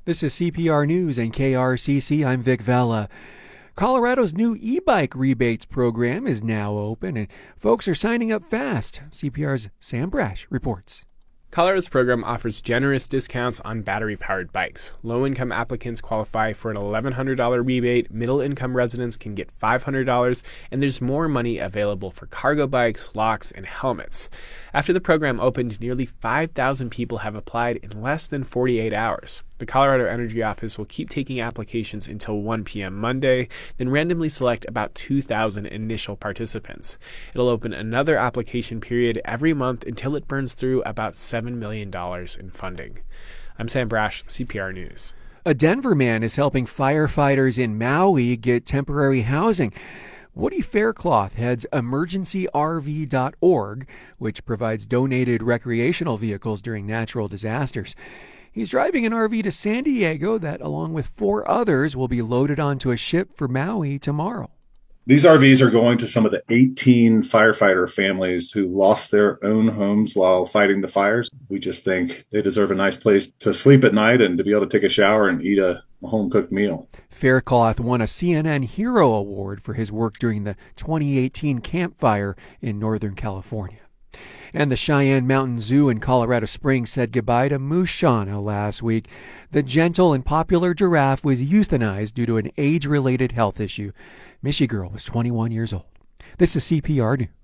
This is CPR News and KRCC. I'm Vic Vella. Colorado's new e-bike rebates program is now open, and folks are signing up fast. CPR's Sam Brash reports. Colorado's program offers generous discounts on battery-powered bikes. Low-income applicants qualify for an $1,100 rebate, middle-income residents can get $500, and there's more money available for cargo bikes, locks, and helmets. After the program opened, nearly 5,000 people have applied in less than 48 hours. The Colorado Energy Office will keep taking applications until 1 p.m. Monday, then randomly select about 2,000 initial participants. It'll open another application period every month until it burns through about $7 million in funding. I'm Sam Brash, CPR News. A Denver man is helping firefighters in Maui get temporary housing. Woody Faircloth heads emergencyrv.org, which provides donated recreational vehicles during natural disasters. He's driving an RV to San Diego that, along with 4 others, will be loaded onto a ship for Maui tomorrow. These RVs are going to some of the 18 firefighter families who lost their own homes while fighting the fires. We just think they deserve a nice place to sleep at night and to be able to take a shower and eat a home-cooked meal. Faircloth won a CNN Hero Award for his work during the 2018 Camp Fire in Northern California. And the Cheyenne Mountain Zoo in Colorado Springs said goodbye to Moose Shauna last week. The gentle and popular giraffe was euthanized due to an age-related health issue. Michie Girl was 21 years old. This is CPR News.